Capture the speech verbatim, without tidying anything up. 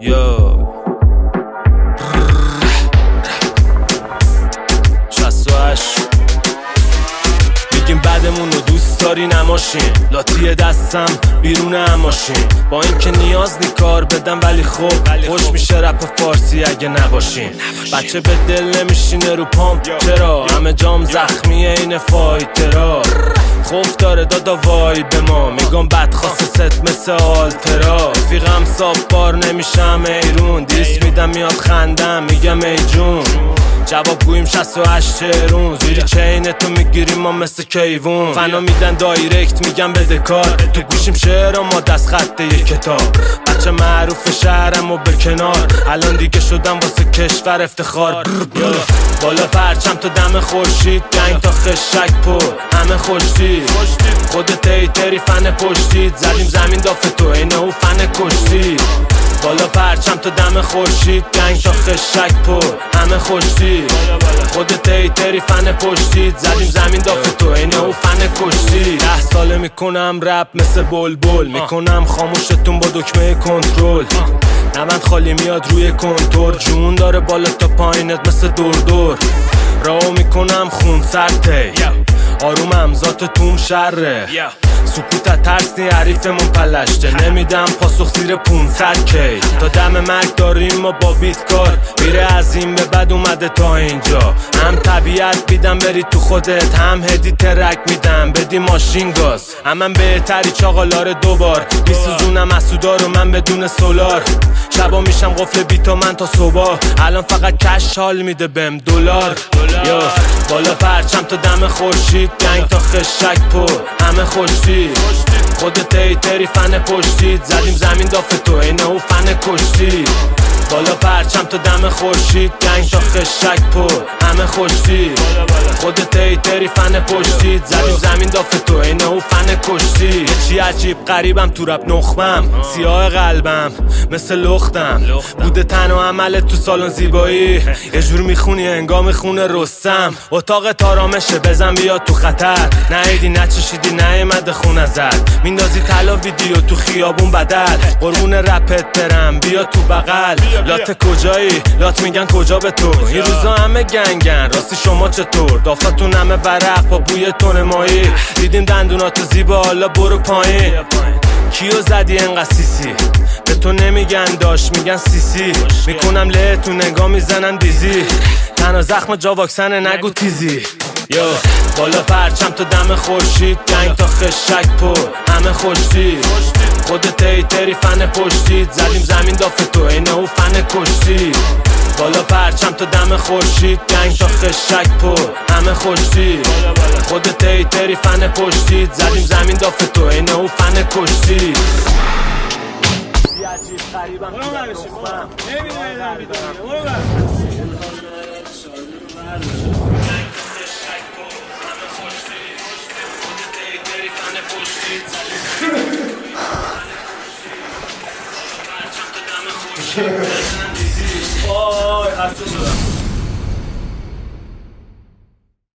یا شصت و هشت میگیم بعدمون رو دوست داری نماشین، لاتی دستم بیرون ماشین، با اینکه نیاز نی کار بدم ولی خب خوش میشه رپ فارسی اگه نباشین. بچه به دل نمیشینه رو پام، چرا همه جام زخمیه این فایترا، خوف داره دادا وای به ما، میگم بد خواسته ست مثل آلترا، رفیقم صاف بار نمیشم ایرون، دیس میدم میاد خندم میگم ای جون، جواب گویم شصت و هشت تهرون، زیری چینتو میگیریم ما مثل کیوون، فنا میدن دایرکت میگم بده کار، تو گوشیم شعر ما دست خط یک کتاب، بچه معروف شهرم و به کنار، الان دیگه شدم واسه کشور افتخار، بالا پرچم تا دم خورشید، گنگ تا خشک پر همه خوشتید، خودت ایتری فن پشتید، زدیم زمین دافه تو اینه او فن کشتید، بالا پرچم تا دم خورشید، گنگ تا خشک پر همه خوشتید، خودت ایتری فن پشتید، زدیم زمین دافه تو اینه او فن کشتید. ده ساله میکنم رپ مثل بلبل، میکنم خاموشتون با دکمه کنترل، نوند خالی میاد روی کنتور، جون داره بالا تا پایینت مثل دور دور، راو میکنم خون سرته، آرومم ذات توم شره، سکوتت ترس نی حریفمون پلشته، نمیدم پاسخ زیر پونصد کی، تا دم مرگ داریم ما با بیت کار، میره از این به بد اومده تا اینجا، هم طبیعت بیدم بری تو خودت، هم هدی ترک میدم بدی ماشین گاز، هم من بهتری چاقالار دوبار، میسوزونم اسودا رو من بدون سولار، شبا میشم قفل بیتا من تا صبح، الان فقط کش حال میده بهم دلار، یا بالا پرچم تا دم خورشید، گنگ تا خشک پر همه خوشتید، خودت ایتری فن پشتید، زدیم زمین دافه تو اینه او فن کشتید، بالا پرچم تا دم خورشید، گنگ تا خشک پر همه خوشتید، خودت ایتری فن پشتید، زدیم زمین دافه تو اینه او فن کشتید. یه چی عجیب غریبم تو رپ نخمم، سیاه قلبم مثل لختم، بوده تن و عملت تو سالن زیبایی، یه جور میخونی انگام خونه رستم، اتاق تارامشه بزن بیا تو خطر، نهیدی نچشیدی نیمده خون ازت، میندازی طلا ویدیو تو خیابون بدل، قربون رپت برم بیا تو بغل، لات کجایی؟ لات میگن کجا به تو؟ این روزا همه گنگن راستی شما چطور؟ دافتون همه ورق با بوی تون مایی، دیدیم دندوناتو زیبا حالا برو پایین، کیو زدی انقدر سیسی؟ به تو نمیگن داش میگن سیسی، میکنم له تو نگاه میزنم دیزی، تنها زخم جا واکسن نگو تیزی، یا بالا پرچم تا دم خورشید، گنگ تا خشک پر همه خوشتید، خودت ایتری فن پشتید، زدیم زمین دافه تو اینه او فن کشتید، بالا پرچم تا دم خورشید، گنگ تا خشک پر همه خوشتید، خودت ایتری فن پشتید، زدیم زمین دافه تو اینه او فن کشتید. عجیب غریبم تو نخمم، وای خسته شدم.